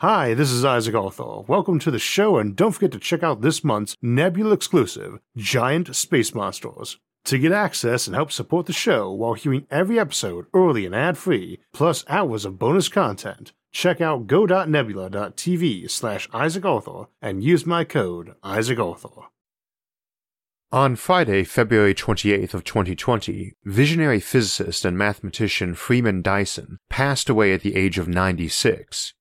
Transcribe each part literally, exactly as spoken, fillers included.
Hi, this is Isaac Arthur. Welcome to the show, and don't forget to check out this month's Nebula exclusive, Giant Space Monsters. To get access and help support the show while hearing every episode early and ad-free, plus hours of bonus content, check out go.nebula.tv slash Isaac Arthur and use my code Isaac Arthur. On Friday, February twenty-eighth of twenty twenty, visionary physicist and mathematician Freeman Dyson passed away at the age of ninety-six.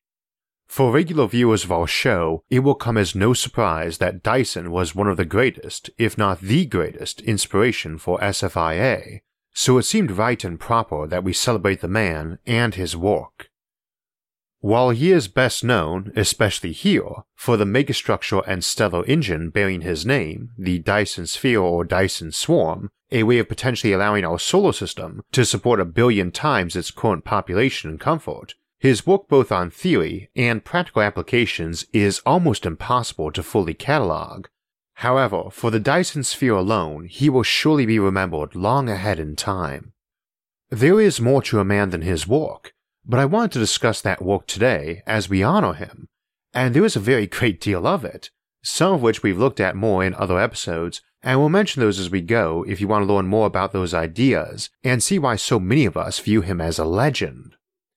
For regular viewers of our show, it will come as no surprise that Dyson was one of the greatest, if not the greatest, inspiration for S F I A, so it seemed right and proper that we celebrate the man and his work. While he is best known, especially here, for the megastructure and stellar engine bearing his name, the Dyson Sphere or Dyson Swarm, a way of potentially allowing our solar system to support a billion times its current population and comfort, his work both on theory and practical applications is almost impossible to fully catalog. However, for the Dyson Sphere alone, he will surely be remembered long ahead in time. There is more to a man than his work, but I wanted to discuss that work today as we honor him, and there is a very great deal of it, some of which we've looked at more in other episodes, and we'll mention those as we go if you want to learn more about those ideas and see why so many of us view him as a legend.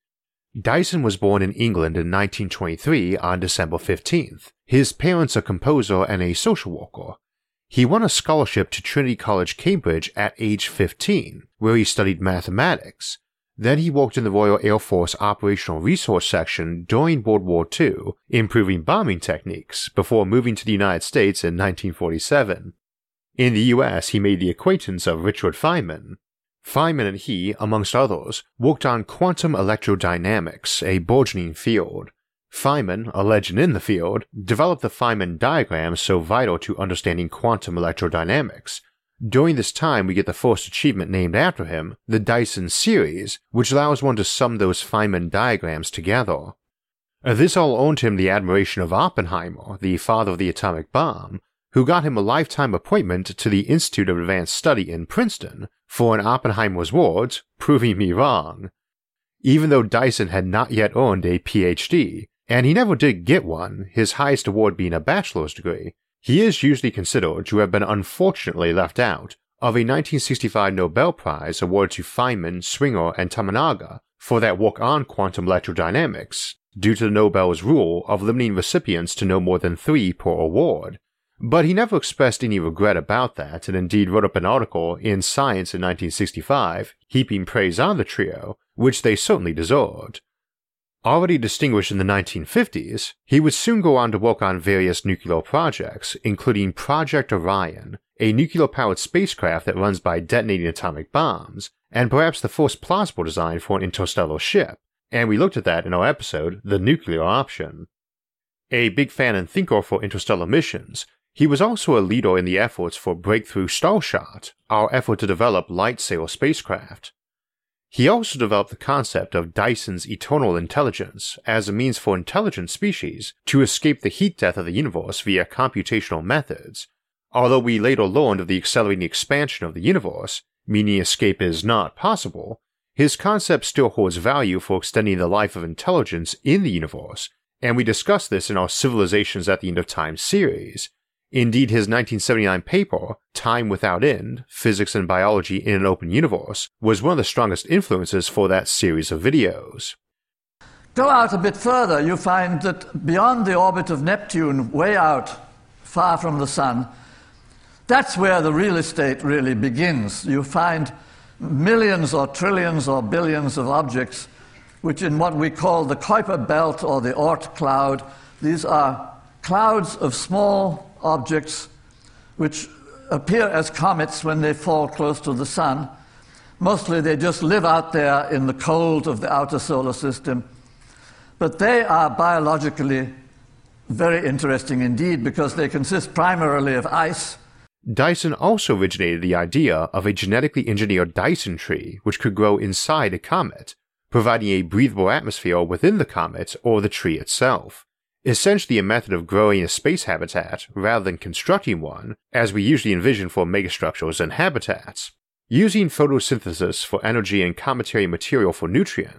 Dyson was born in England in nineteen twenty-three on December fifteenth. His parents a composer and a social worker. He won a scholarship to Trinity College, Cambridge at age fifteen, where he studied mathematics. Then he worked in the Royal Air Force Operational Resource Section during World War Two, improving bombing techniques, before moving to the United States in nineteen forty-seven. In the U S, he made the acquaintance of Richard Feynman. Feynman and he, amongst others, worked on quantum electrodynamics, a burgeoning field. Feynman, a legend in the field, developed the Feynman diagram so vital to understanding quantum electrodynamics. During this time, we get the first achievement named after him, the Dyson series, which allows one to sum those Feynman diagrams together. This all earned him the admiration of Oppenheimer, the father of the atomic bomb, who got him a lifetime appointment to the Institute of Advanced Study in Princeton, for in Oppenheimer's words, proving me wrong. Even though Dyson had not yet earned a P H D, and he never did get one, his highest award being a bachelor's degree, he is usually considered to have been unfortunately left out of a nineteen sixty-five Nobel Prize awarded to Feynman, Swinger, and Tamanaga for that work on quantum electrodynamics, due to the Nobel's rule of limiting recipients to no more than three per award. But he never expressed any regret about that, and indeed wrote up an article in Science in nineteen sixty-five, heaping praise on the trio, which they certainly deserved. Already distinguished in the nineteen fifties, he would soon go on to work on various nuclear projects, including Project Orion, a nuclear-powered spacecraft that runs by detonating atomic bombs, and perhaps the first plausible design for an interstellar ship, and we looked at that in our episode, The Nuclear Option. A big fan and thinker for interstellar missions, he was also a leader in the efforts for Breakthrough Starshot, our effort to develop light-sail spacecraft. He also developed the concept of Dyson's eternal intelligence as a means for intelligent species to escape the heat death of the universe via computational methods. Although we later learned of the accelerating expansion of the universe, meaning escape is not possible, his concept still holds value for extending the life of intelligence in the universe, and we discussed this in our Civilizations at the End of Time series. Indeed, his nineteen seventy-nine paper, Time Without End, Physics and Biology in an Open Universe, was one of the strongest influences for that series of videos. Go out a bit further, you find that beyond the orbit of Neptune, way out, far from the Sun, that's where the real estate really begins. You find millions or trillions or billions of objects, which in what we call the Kuiper belt or the Oort cloud, these are clouds of small objects which appear as comets when they fall close to the Sun. Mostly they just live out there in the cold of the outer solar system. But they are biologically very interesting indeed because they consist primarily of ice. Dyson also originated the idea of a genetically engineered Dyson tree which could grow inside a comet, providing a breathable atmosphere within the comet or the tree itself. Essentially a method of growing a space habitat rather than constructing one, as we usually envision for megastructures and habitats. Using photosynthesis for energy and cometary material for nutrients,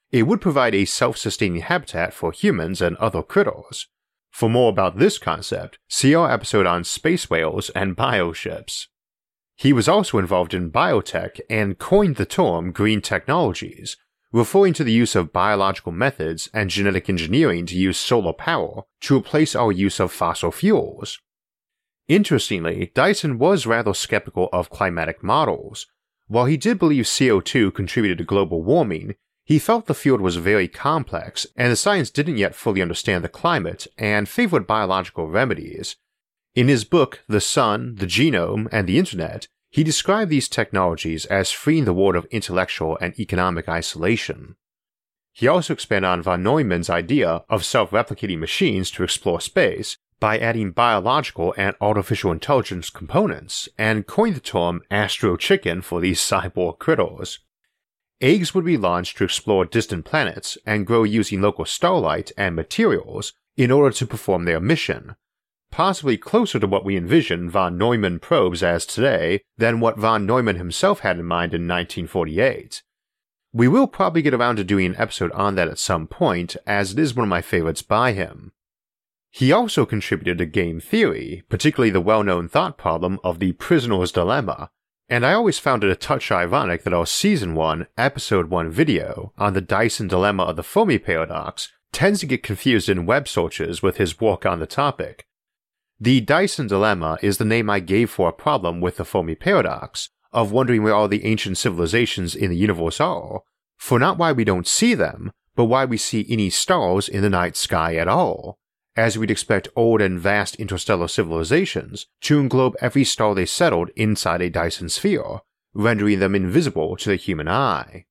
it would provide a self-sustaining habitat for humans and other critters. For more about this concept, see our episode on space whales and bioships. He was also involved in biotech and coined the term green technologies, referring to the use of biological methods and genetic engineering to use solar power to replace our use of fossil fuels. Interestingly, Dyson was rather skeptical of climatic models. While he did believe C O two contributed to global warming, he felt the field was very complex and the science didn't yet fully understand the climate and favored biological remedies. In his book The Sun, the Genome, and the Internet, he described these technologies as freeing the world of intellectual and economic isolation. He also expanded on von Neumann's idea of self-replicating machines to explore space by adding biological and artificial intelligence components, and coined the term Astro Chicken for these cyborg critters. Eggs would be launched to explore distant planets and grow using local starlight and materials in order to perform their mission, possibly closer to what we envision von Neumann probes as today than what von Neumann himself had in mind in nineteen forty-eight. We will probably get around to doing an episode on that at some point, as it is one of my favorites by him. He also contributed to game theory, particularly the well-known thought problem of the prisoner's dilemma, and I always found it a touch ironic that our Season one, Episode one video on the Dyson dilemma of the Fermi paradox tends to get confused in web searches with his work on the topic. The Dyson dilemma is the name I gave for a problem with the Fermi paradox, of wondering where all the ancient civilizations in the universe are, for not why we don't see them, but why we see any stars in the night sky at all, as we'd expect old and vast interstellar civilizations to englobe every star they settled inside a Dyson sphere, rendering them invisible to the human eye.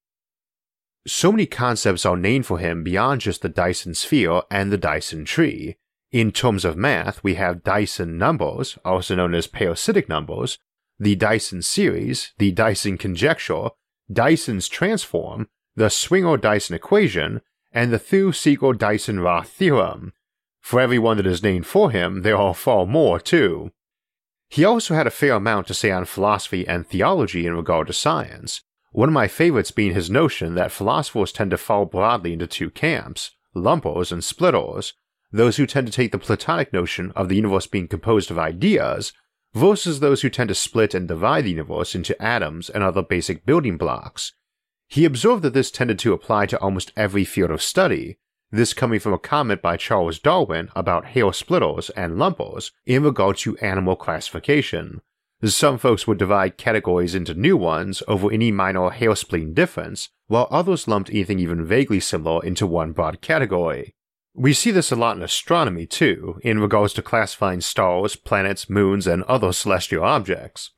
So many concepts are named for him beyond just the Dyson sphere and the Dyson tree. In terms of math, we have Dyson numbers, also known as parasitic numbers, the Dyson series, the Dyson conjecture, Dyson's transform, the Swinger-Dyson equation, and the Thue-Siegel-Dyson-Roth theorem. For every one that is named for him, there are far more, too. He also had a fair amount to say on philosophy and theology in regard to science, one of my favorites being his notion that philosophers tend to fall broadly into two camps, lumpers and splitters, those who tend to take the Platonic notion of the universe being composed of ideas, versus those who tend to split and divide the universe into atoms and other basic building blocks. He observed that this tended to apply to almost every field of study, this coming from a comment by Charles Darwin about hair splitters and lumpers in regard to animal classification. Some folks would divide categories into new ones over any minor hair-splitting difference, while others lumped anything even vaguely similar into one broad category. We see this a lot in astronomy too, in regards to classifying stars, planets, moons, and other celestial objects.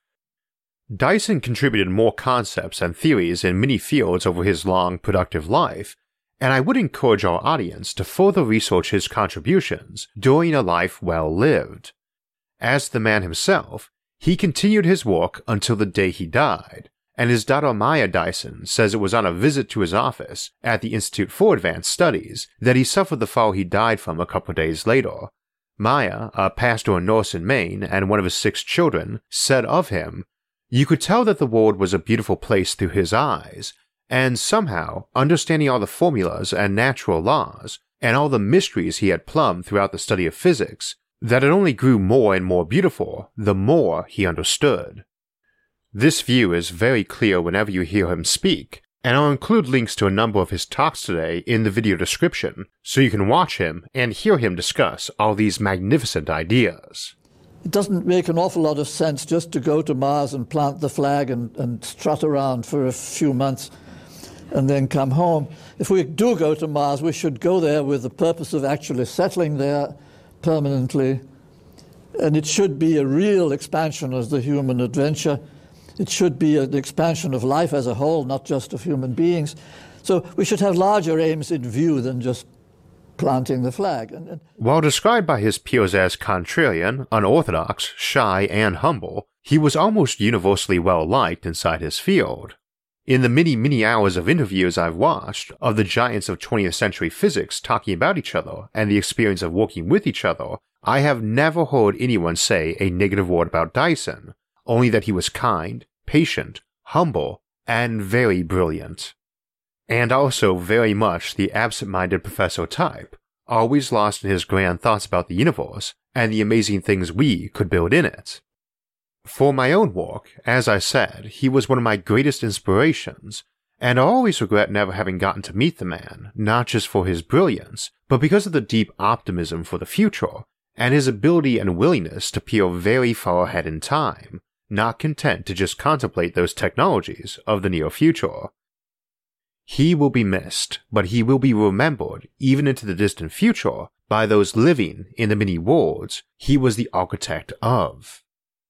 Dyson contributed more concepts and theories in many fields over his long, productive life, and I would encourage our audience to further research his contributions during a life well lived. As the man himself, he continued his work until the day he died, and his daughter Maya Dyson says it was on a visit to his office at the Institute for Advanced Studies that he suffered the fall he died from a couple days later. Maya, a pastor and nurse in Maine and one of his six children, said of him, "You could tell that the world was a beautiful place through his eyes, and somehow, understanding all the formulas and natural laws, and all the mysteries he had plumbed throughout the study of physics, that it only grew more and more beautiful the more he understood." This view is very clear whenever you hear him speak, and I'll include links to a number of his talks today in the video description, so you can watch him and hear him discuss all these magnificent ideas. It doesn't make an awful lot of sense just to go to Mars and plant the flag and, and strut around for a few months and then come home. If we do go to Mars, we should go there with the purpose of actually settling there permanently. And it should be a real expansion of the human adventure. It should be an expansion of life as a whole, not just of human beings. So we should have larger aims in view than just planting the flag. And, and While described by his peers as contrarian, unorthodox, shy, and humble, he was almost universally well-liked inside his field. In the many, many hours of interviews I've watched of the giants of twentieth century physics talking about each other and the experience of working with each other, I have never heard anyone say a negative word about Dyson, only that he was kind, patient, humble, and very brilliant. and also very much the absent-minded professor type, always lost in his grand thoughts about the universe and the amazing things we could build in it. For my own work, as I said, he was one of my greatest inspirations, and I always regret never having gotten to meet the man, not just for his brilliance, but because of the deep optimism for the future, and his ability and willingness to peer very far ahead in time, not content to just contemplate those technologies of the near future. He will be missed, but he will be remembered even into the distant future by those living in the many worlds he was the architect of.